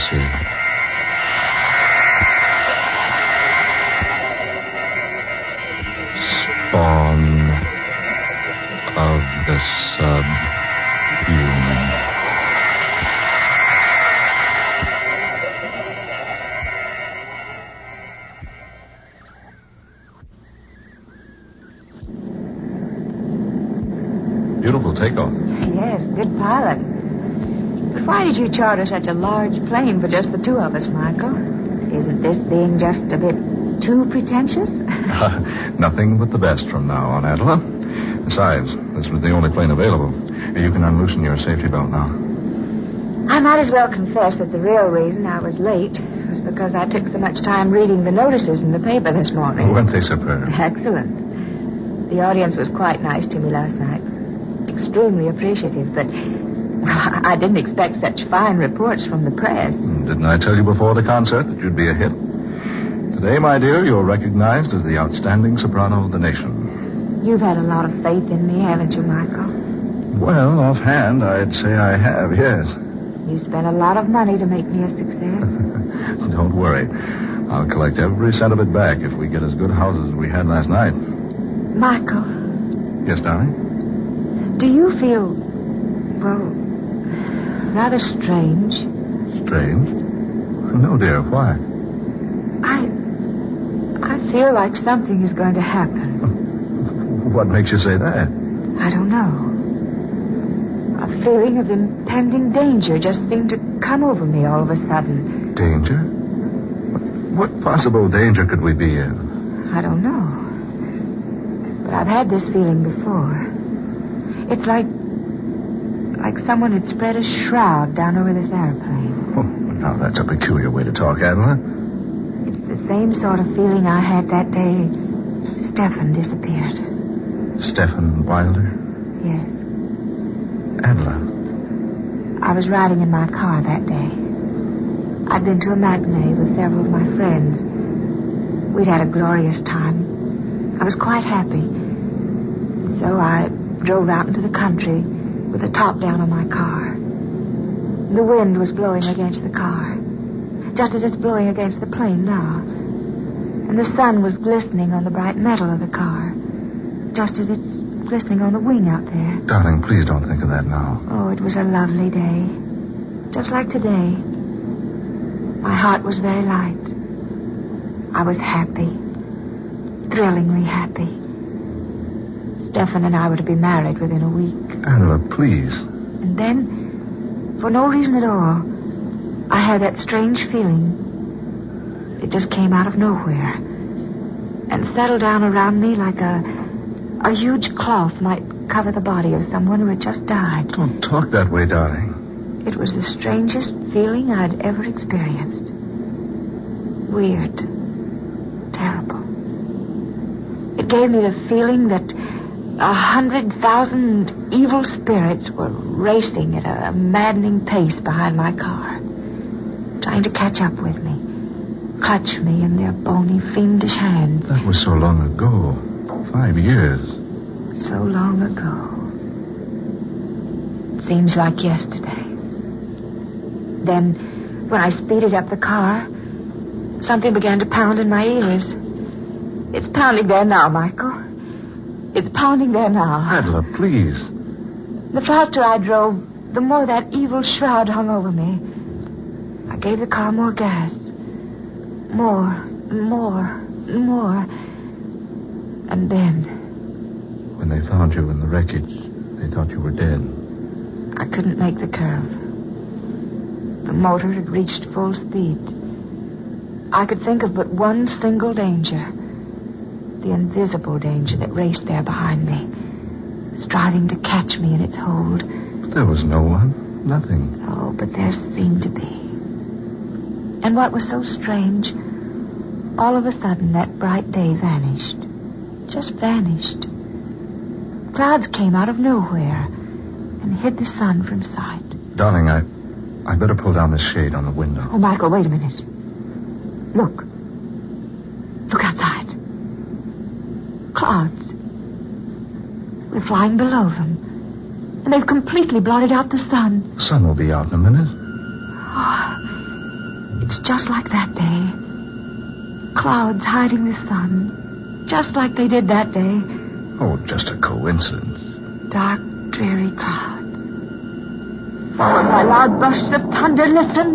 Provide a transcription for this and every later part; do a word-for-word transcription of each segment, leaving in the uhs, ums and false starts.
see. Spawn of the subhuman. Beautiful takeoff. Yes, good pilot. But why did you charter such a large plane for just the two of us, Michael? Isn't this being just a bit too pretentious? Uh, nothing but the best from now on, Adela. Besides, this was the only plane available. You can unloosen your safety belt now. I might as well confess that the real reason I was late was because I took so much time reading the notices in the paper this morning. Weren't they superb? Excellent. The audience was quite nice to me last night. Extremely appreciative, but well, I didn't expect such fine reports from the press. Didn't I tell you before the concert that you'd be a hit? Today, my dear, you're recognized as the outstanding soprano of the nation. You've had a lot of faith in me, haven't you, Michael? Well, offhand, I'd say I have, yes. You spent a lot of money to make me a success. Don't worry. I'll collect every cent of it back if we get as good houses as we had last night. Michael. Yes, darling? Do you feel, well, rather strange? Strange? No, dear. Why? I... I feel like something is going to happen. What makes you say that? I don't know. A feeling of impending danger just seemed to come over me all of a sudden. Danger? What possible danger could we be in? I don't know. But I've had this feeling before. It's like... like someone had spread a shroud down over this airplane. Oh, now that's a peculiar way to talk, Adela. It's the same sort of feeling I had that day Stefan disappeared. Stefan Wilder? Yes. Adela. I was riding in my car that day. I'd been to a matinee with several of my friends. We'd had a glorious time. I was quite happy. So I drove out into the country with the top down on my car. The wind was blowing against the car, just as it's blowing against the plane now. And the sun was glistening on the bright metal of the car, just as it's glistening on the wing out there. Darling, please don't think of that now. Oh, it was a lovely day. Just like today. My heart was very light. I was happy. Thrillingly happy. Stefan and I were to be married within a week. Adela, please. And then, for no reason at all, I had that strange feeling. It just came out of nowhere and settled down around me like a, a huge cloth might cover the body of someone who had just died. Don't talk that way, darling. It was the strangest feeling I'd ever experienced. Weird. Terrible. It gave me the feeling that a hundred thousand evil spirits were racing at a maddening pace behind my car, trying to catch up with me, clutch me in their bony, fiendish hands. That was so long ago. Five years. So long ago. It seems like yesterday. Then, when I speeded up the car, something began to pound in my ears. It's pounding there now, Michael. It's pounding there now. Adela, please. The faster I drove, the more that evil shroud hung over me. I gave the car more gas. More, and more, and more. And then... When they found you in the wreckage, they thought you were dead. I couldn't make the curve. The motor had reached full speed. I could think of but one single danger. The invisible danger that raced there behind me, striving to catch me in its hold. But there was no one. Nothing. Oh, but there seemed to be. And what was so strange, all of a sudden that bright day vanished. Just vanished. Clouds came out of nowhere and hid the sun from sight. Darling, I... I better pull down the shade on the window. Oh, Michael, wait a minute. Look. Look outside. Clouds. We're flying below them. And they've completely blotted out the sun. The sun will be out in a minute. Oh, It's just like that day. Clouds hiding the sun. Just like they did that day. Oh, just a coincidence. Dark, dreary clouds. Followed by loud bursts of thunder. Listen.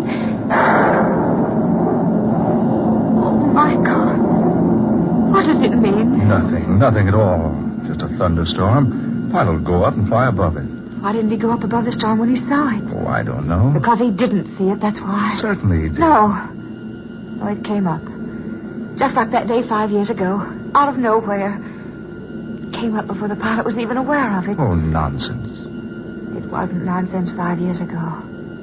Oh, Michael. What does it mean? Nothing. Nothing at all. Just a thunderstorm. Pilot will go up and fly above it. Why didn't he go up above the storm when he saw it? Oh, I don't know. Because he didn't see it, that's why. Certainly he did. No. No, it came up. Just like that day five years ago. Out of nowhere. It came up before the pilot was even aware of it. Oh, nonsense. It wasn't nonsense five years ago.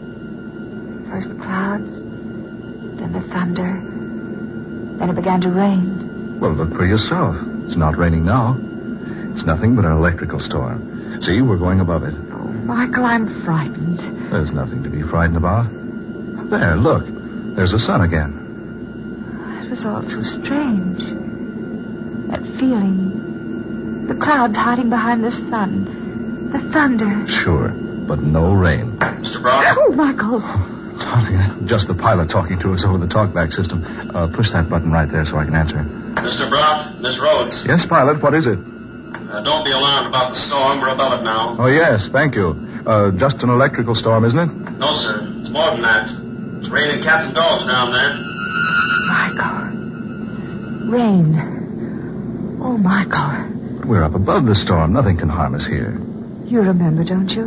First the clouds, then the thunder, then it began to rain. Well, look for yourself. It's not raining now. It's nothing but an electrical storm. See, we're going above it. Oh, Michael, I'm frightened. There's nothing to be frightened about. There, look. There's the sun again. It was all so strange. That feeling. The clouds hiding behind the sun. The thunder. Sure, but no rain. Mister Brown? Oh, Michael. Talking, just the pilot talking to us over the talkback system. Uh, push that button right there so I can answer. Mister Brown, Miss Rhodes. Yes, pilot, what is it? Uh, don't be alarmed about the storm. We're above it now. Oh, yes, thank you. Uh, just an electrical storm, isn't it? No, sir. It's more than that. It's raining cats and dogs down there. Michael. Rain. Oh, Michael. We're up above the storm. Nothing can harm us here. You remember, don't you?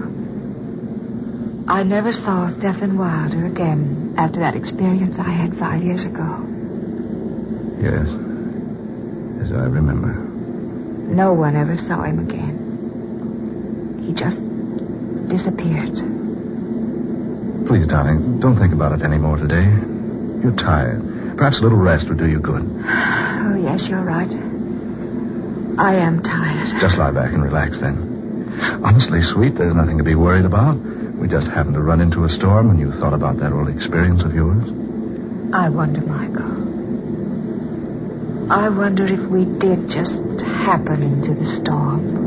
I never saw Stephen Wilder again after that experience I had five years ago. Yes. Yes, I remember. No one ever saw him again. He just disappeared. Please, darling, don't think about it anymore today. You're tired. Perhaps a little rest would do you good. Oh, yes, you're right. I am tired. Just lie back and relax then. Honestly, sweet, there's nothing to be worried about. We just happened to run into a storm and you thought about that old experience of yours. I wonder, Michael. I wonder if we did just happen into the storm.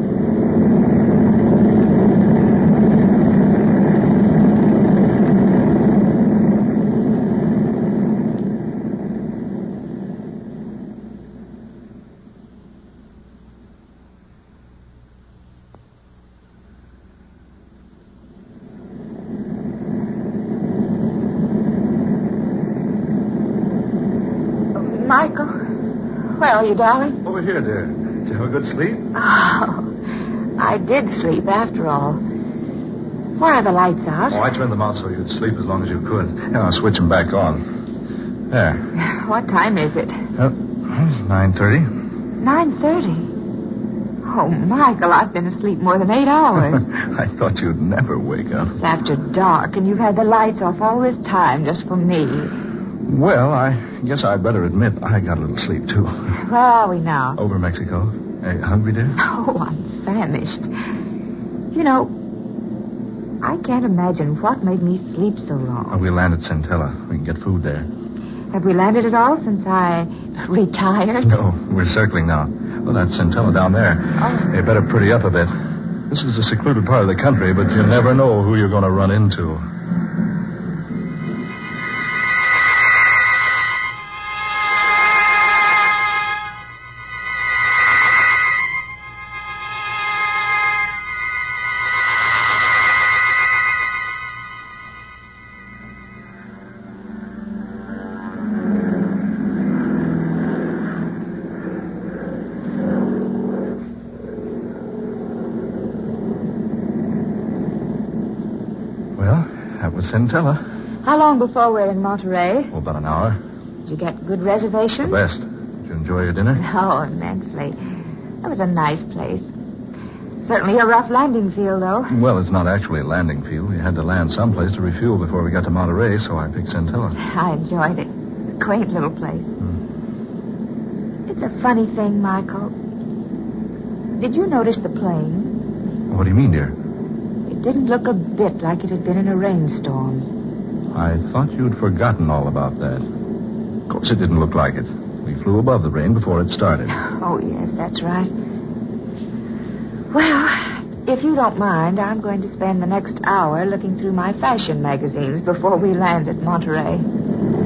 Michael, where are you, darling? Over here, dear. Did you have a good sleep? Oh, I did sleep after all. Why are the lights out? Oh, I turned them out so you'd sleep as long as you could. And I'll switch them back on. There. What time is it? Uh, nine thirty. Nine thirty? Oh, Michael, I've been asleep more than eight hours. I thought you'd never wake up. It's after dark, and you've had the lights off all this time just for me. Well, I guess I'd better admit I got a little sleep, too. Where are we now? Over Mexico. Hey, hungry, dear? Oh, I'm famished. You know, I can't imagine what made me sleep so long. Oh, we land at Centella. We can get food there. Have we landed at all since I retired? No, we're circling now. Well, that's Centella down there. Oh. You better pretty up a bit. This is a secluded part of the country, but you never know who you're going to run into. Centella. How long before we're in Monterey? Oh, about an hour. Did you get good reservations? The best. Did you enjoy your dinner? Oh, immensely. That was a nice place. Certainly a rough landing field, though. Well, it's not actually a landing field. We had to land someplace to refuel before we got to Monterey, so I picked Centella. I enjoyed it. A quaint little place. Hmm. It's a funny thing, Michael. Did you notice the plane? What do you mean, dear? It didn't look a bit like it had been in a rainstorm. I thought you'd forgotten all about that. Of course, it didn't look like it. We flew above the rain before it started. Oh, yes, that's right. Well, if you don't mind, I'm going to spend the next hour looking through my fashion magazines before we land at Monterey.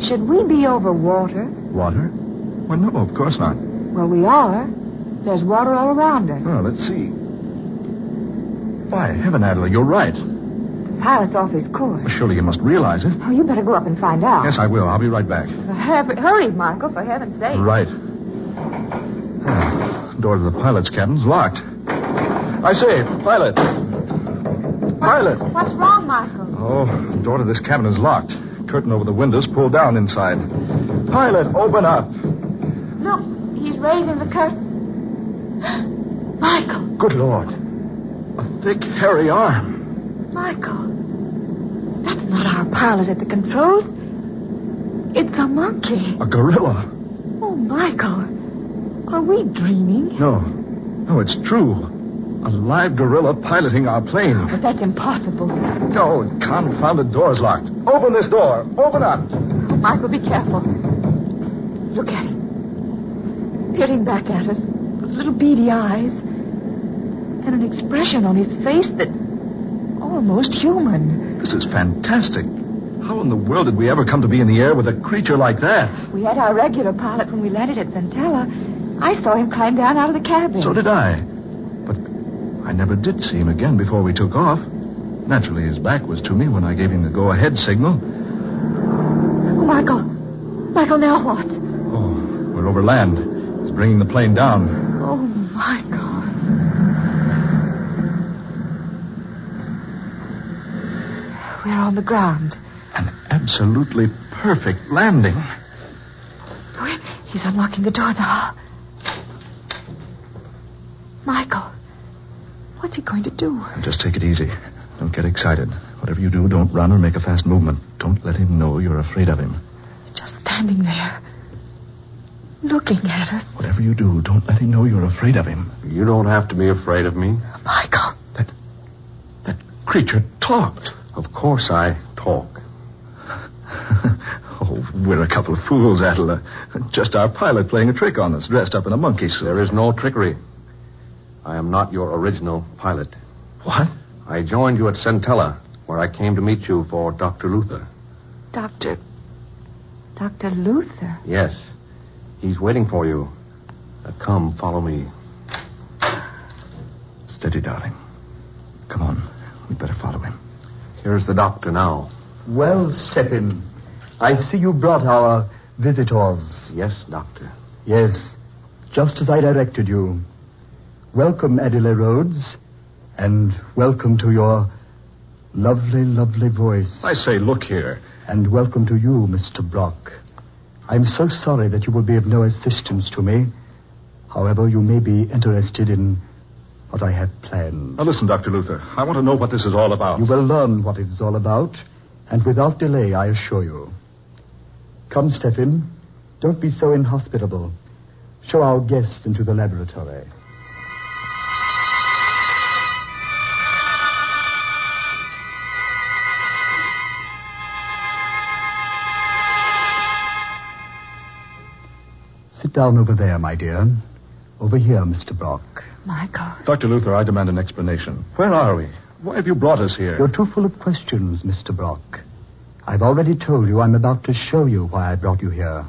Should we be over water? Water? Well, no, of course not. Well, we are. There's water all around us. Oh, let's see. By heaven, Adela, you're right. The pilot's off his course. Well, surely you must realize it. Oh, you better go up and find out. Yes, I will. I'll be right back. Hurry, hurry, Michael, for heaven's sake. Right. Oh, door to the pilot's cabin's locked. I say, pilot. Pilot. What's wrong, Michael? Oh, the door to this cabin is locked. Curtain over the windows pulled down inside. Pilot, open up. Look, he's raising the curtain. Michael. Good Lord. A thick, hairy arm. Michael. That's not our pilot at the controls. It's a monkey. A gorilla. Oh, Michael. Are we dreaming? No. No, it's true. A live gorilla piloting our plane. But that's impossible. No, confounded door's locked. Open this door. Open up. Oh, Michael, be careful. Look at him. Peering back at us. Those little beady eyes. And an expression on his face that... almost human. This is fantastic. How in the world did we ever come to be in the air with a creature like that? We had our regular pilot when we landed at Centella. I saw him climb down out of the cabin. So did I. But I never did see him again before we took off. Naturally, his back was to me when I gave him the go-ahead signal. Oh, Michael. Michael, now what? Oh, we're over land. He's bringing the plane down. Oh, Michael. We're on the ground. An absolutely perfect landing. Oh, he's unlocking the door now. Michael, what's he going to do? Just take it easy. Don't get excited. Whatever you do, don't run or make a fast movement. Don't let him know you're afraid of him. Just standing there, looking at us. Whatever you do, don't let him know you're afraid of him. You don't have to be afraid of me. Michael. That, that creature talked. Of course I talk. Oh, we're a couple of fools, Adela. Just our pilot playing a trick on us, dressed up in a monkey suit. There is no trickery. I am not your original pilot. What? I joined you at Centella, where I came to meet you for Doctor Luther. Doctor... Doctor Luther? Yes. He's waiting for you. Uh, come, follow me. Steady, darling. Come on. We'd better follow him. Here's the doctor now. Well, Stephen, I see you brought our visitors. Yes, doctor. Yes, just as I directed you. Welcome, Adela Rhodes, and welcome to your lovely, lovely voice. I say, look here. And welcome to you, Mister Brock. I'm so sorry that you will be of no assistance to me. However, you may be interested in what I have planned. Now, listen, Doctor Luther. I want to know what this is all about. You will learn what it is all about, and without delay, I assure you. Come, Stephen. Don't be so inhospitable. Show our guest into the laboratory. Sit down over there, my dear. Over here, Mister Brock. Michael. Doctor Luther, I demand an explanation. Where are we? Why have you brought us here? You're too full of questions, Mister Brock. I've already told you I'm about to show you why I brought you here.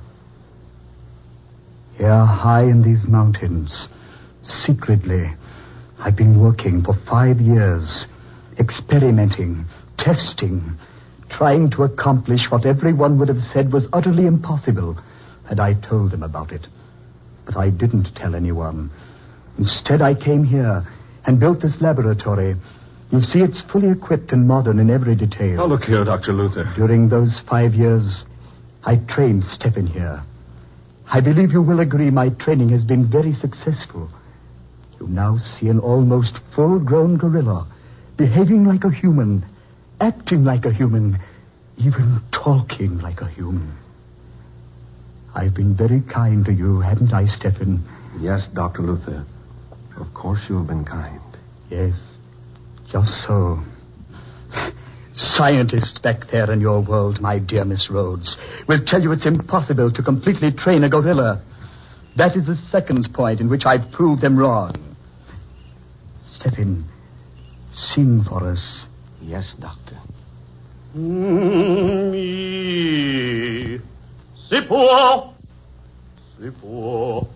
Here, high in these mountains, secretly, I've been working for five years, experimenting, testing, trying to accomplish what everyone would have said was utterly impossible had I told them about it. But I didn't tell anyone. Instead, I came here and built this laboratory. You see, it's fully equipped and modern in every detail. Oh, look here, Doctor Luther. During those five years, I trained Stephen here. I believe you will agree my training has been very successful. You now see an almost full-grown gorilla, behaving like a human, acting like a human, even talking like a human. I've been very kind to you, haven't I, Stephen? Yes, Doctor Luther. Of course you have been kind. Yes, just so. Scientists back there in your world, my dear Miss Rhodes, will tell you it's impossible to completely train a gorilla. That is the second point in which I've proved them wrong. Stephen, sing for us. Yes, Doctor. Me, Si può. Si può.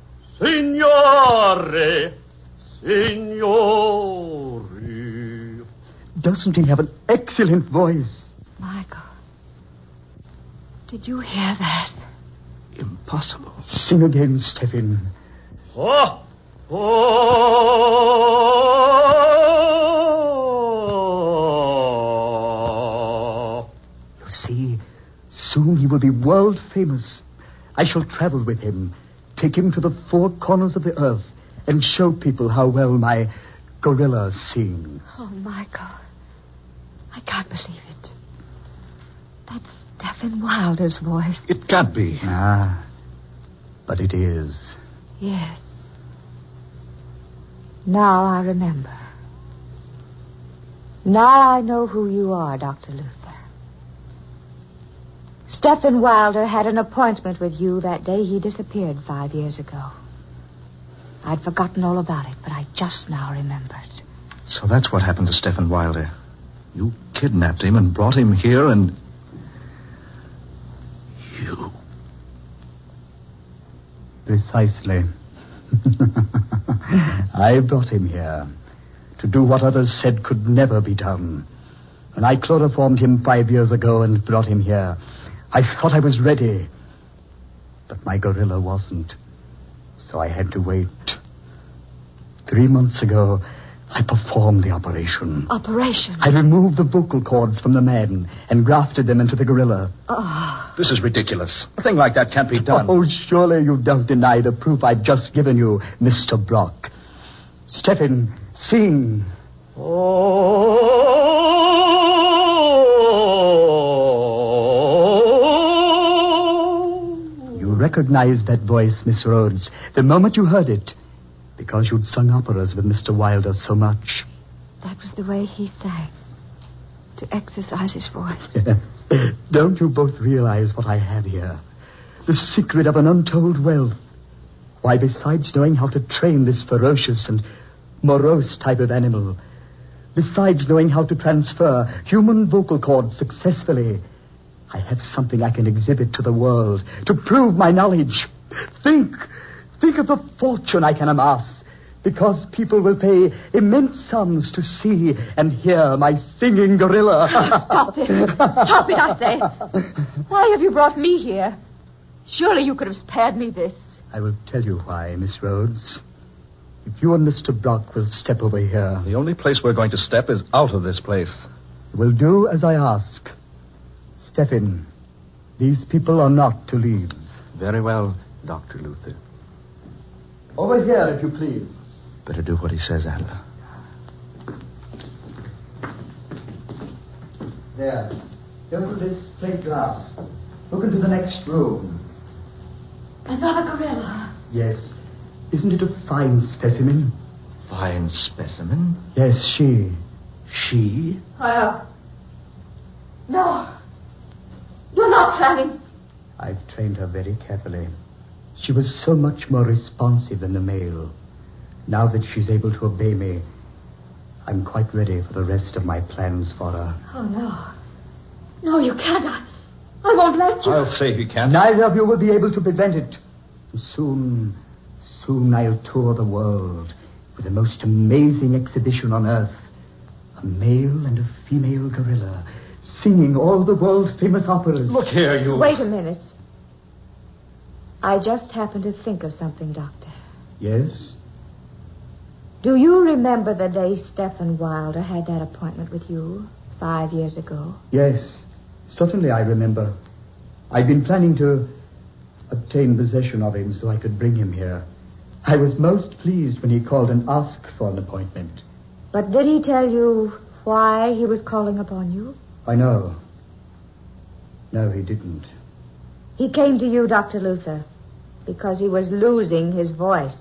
Signore. Signori. Doesn't he have an excellent voice? Michael, did you hear that? Impossible. Sing again, Stephen. Oh. Oh. You see, soon he will be world famous. I shall travel with him, take him to the four corners of the earth, and show people how well my gorilla sings. Oh, Michael, I can't believe it. That's Stephen Wilder's voice. It can't be. Ah, but it is. Yes. Now I remember. Now I know who you are, Doctor Luther. Stephen Wilder had an appointment with you that day he disappeared five years ago. I'd forgotten all about it, but I just now remembered. So that's what happened to Stephen Wilder. You kidnapped him and brought him here and... You... Precisely. I brought him here to do what others said could never be done. When I chloroformed him five years ago and brought him here, I thought I was ready. But my gorilla wasn't. So I had to wait. Three months ago, I performed the operation. Operation? I removed the vocal cords from the man and grafted them into the gorilla. Oh. This is ridiculous. A thing like that can't be done. Oh, surely you don't deny the proof I've just given you, Mister Brock. Stephen, sing. Oh. You recognized that voice, Miss Rhodes, the moment you heard it, because you'd sung operas with Mister Wilder so much. That was the way he sang, to exercise his voice. Don't you both realize what I have here? The secret of an untold wealth. Why, besides knowing how to train this ferocious and morose type of animal, besides knowing how to transfer human vocal cords successfully, I have something I can exhibit to the world to prove my knowledge. Think, think of the fortune I can amass, because people will pay immense sums to see and hear my singing gorilla. Stop it. Stop it, I say. Why have you brought me here? Surely you could have spared me this. I will tell you why, Miss Rhodes. If you and Mister Brock will step over here... The only place we're going to step is out of this place. You will do as I ask. Stephen, these people are not to leave. Very well, Doctor Luther. Over here, if you please. Better do what he says, Adler. There. Go to this plate glass. Look into the next room. Another gorilla. Yes. Isn't it a fine specimen? Fine specimen? Yes, she. She? Oh, no. No. You're not planning. I've trained her very carefully. She was so much more responsive than the male. Now that she's able to obey me, I'm quite ready for the rest of my plans for her. Oh, no. No, you can't. I, I won't let you. I'll say he can't. Neither of you will be able to prevent it. Soon, soon I'll tour the world with the most amazing exhibition on earth. A male and a female gorilla singing all the world-famous operas. Look here, you... Wait a minute. I just happened to think of something, Doctor. Yes? Do you remember the day Stephen Wilder had that appointment with you five years ago? Yes, certainly I remember. I'd been planning to obtain possession of him so I could bring him here. I was most pleased when he called and asked for an appointment. But did he tell you why he was calling upon you? I know. No, he didn't. He came to you, Doctor Luther, because he was losing his voice.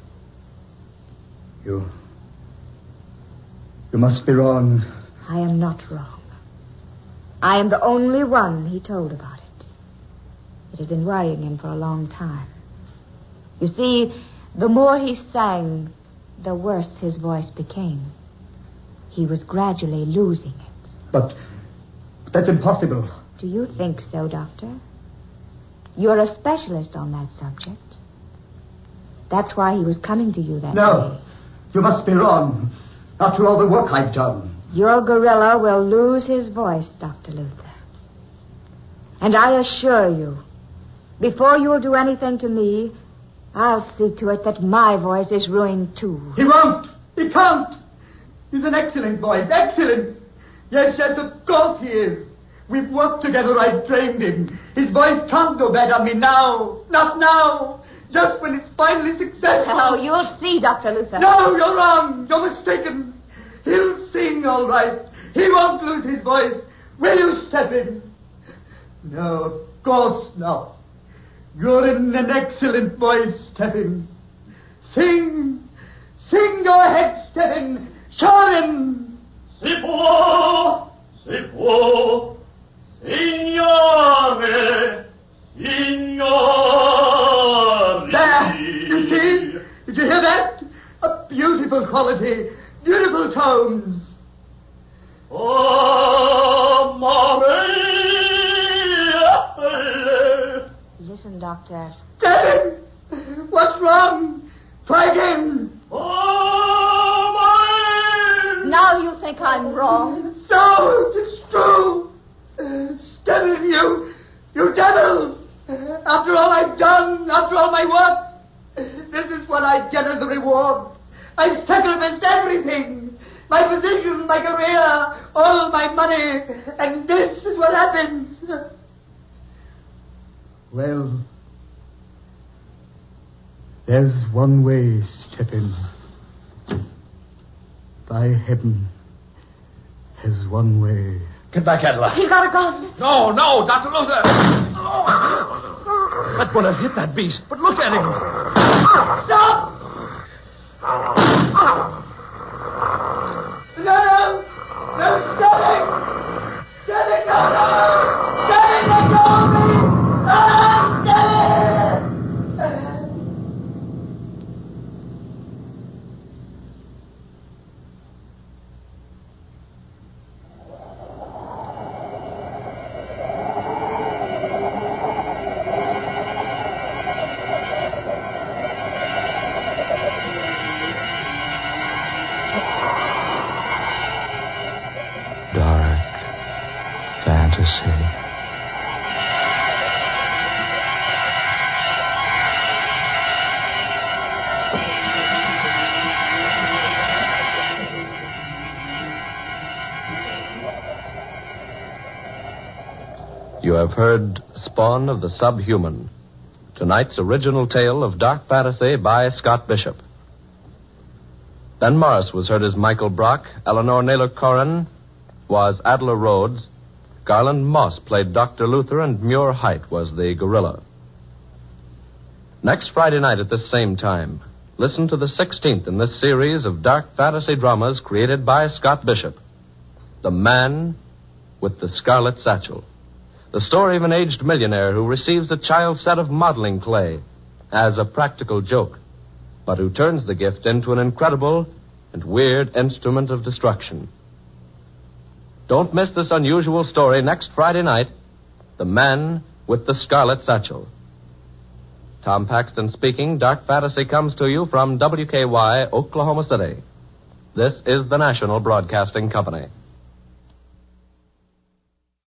You... You must be wrong. I am not wrong. I am the only one he told about it. It had been worrying him for a long time. You see, the more he sang, the worse his voice became. He was gradually losing it. But that's impossible. Do you think so, Doctor? You're a specialist on that subject. That's why he was coming to you that No, day. you must be wrong. After all the work I've done. Your gorilla will lose his voice, Doctor Luther. And I assure you, before you'll do anything to me, I'll see to it that my voice is ruined too. He won't. He can't. He's an excellent voice. Excellent. Yes, yes, of course he is. We've worked together. I've trained him. His voice can't go bad on me now. Not now. Just when it's finally successful. Oh, you'll see, Doctor Luther. No, you're wrong. You're mistaken. He'll sing all right. He won't lose his voice. Will you step in? No, of course not. You're in an excellent voice, Stephen. Sing. Sing, go ahead, Stephen. Show him. Si può, si può, signore, signore. There, you see? Did you hear that? A beautiful quality, beautiful tones. Oh, Maria. Listen, Doctor. Stephen, what's wrong? Try again. Oh, Maria. Now you think I'm wrong. So, it's true. Stephen, you, you devil. After all I've done, after all my work, this is what I get as a reward. I've sacrificed everything. My position, my career, all my money, and this is what happens. Well, there's one way, Stephen. By heaven, there's one way. Get back, Adela. He got a gun. No, no, Doctor Luther. That would have hit that beast, but look at him. Stop! No, no! No, Stephen! Stephen, no, no! Stephen, let go of me! Ah, Stephen! You have heard Spawn of the Subhuman, tonight's original tale of dark fantasy by Scott Bishop. Ben Morris was heard as Michael Brock, Eleanor Naylor Corrin was Adela Rhodes, Garland Moss played Doctor Luther, and Muir Height was the gorilla. Next Friday night at this same time, listen to the sixteenth in this series of dark fantasy dramas created by Scott Bishop, The Man with the Scarlet Satchel. The story of an aged millionaire who receives a child's set of modeling clay as a practical joke, but who turns the gift into an incredible and weird instrument of destruction. Don't miss this unusual story next Friday night, The Man with the Scarlet Satchel. Tom Paxton speaking. Dark Fantasy comes to you from W K Y, Oklahoma City. This is the National Broadcasting Company.